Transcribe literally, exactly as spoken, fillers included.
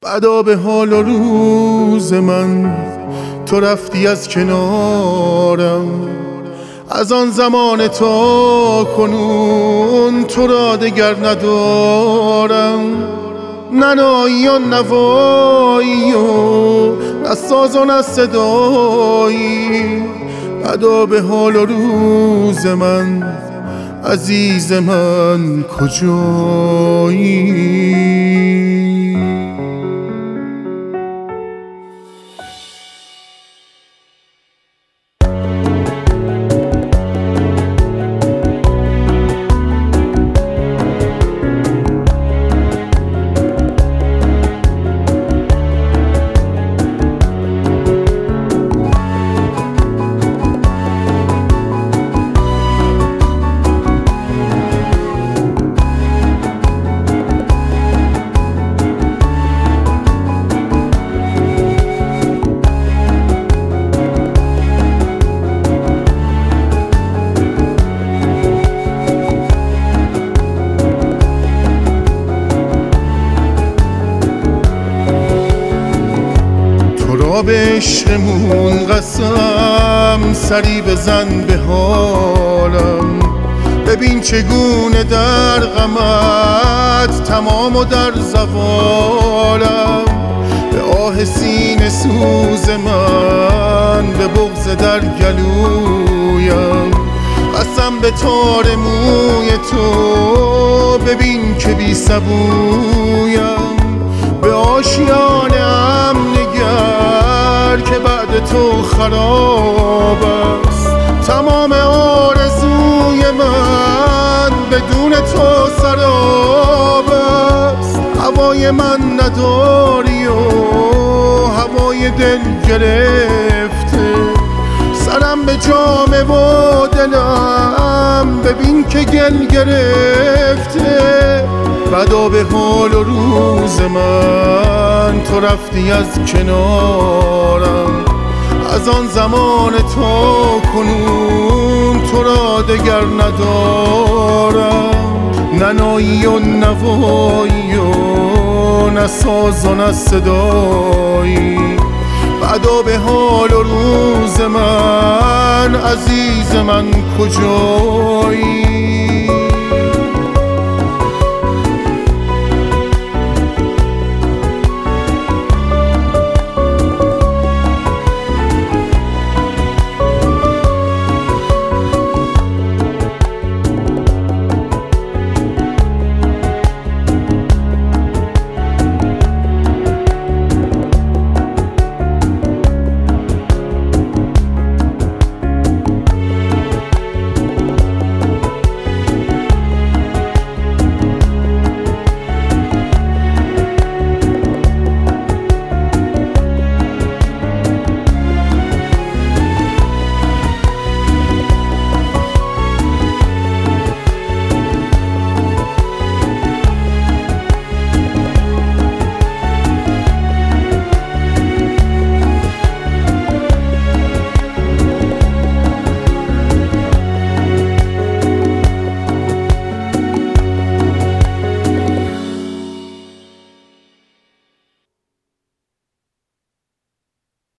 بدا به حال و روز من، تو رفتی از کنارم. از آن زمان تا کنون تو را دگر ندارم. نه نایی و نوایی و نه ساز و نه صدایی. بدا به حال و روز من، عزیز من کجایی؟ به عشقمون قسم سری بزن به حالم. ببین چگونه در غمت تمام و در زوالم. به آه سینه سوز من، به بغض در گلویم. قسم به تار موی تو، ببین که بی سبویم. به آشیانم نگر که بعد تو خراب است. تمام آرزوی من بدون تو سراب است. هوای من نداری و هوای دل گرفته. سرم به جامه و دلم ببین که گل گرفته. بدا به حال و روز من، تو رفتی از کنارم. از آن زمان تا کنون تو را دگر ندارم. نه نایی و نوایی و نه ساز و نه صدایی. بدا به حال و روز من، عزیز من کجایی؟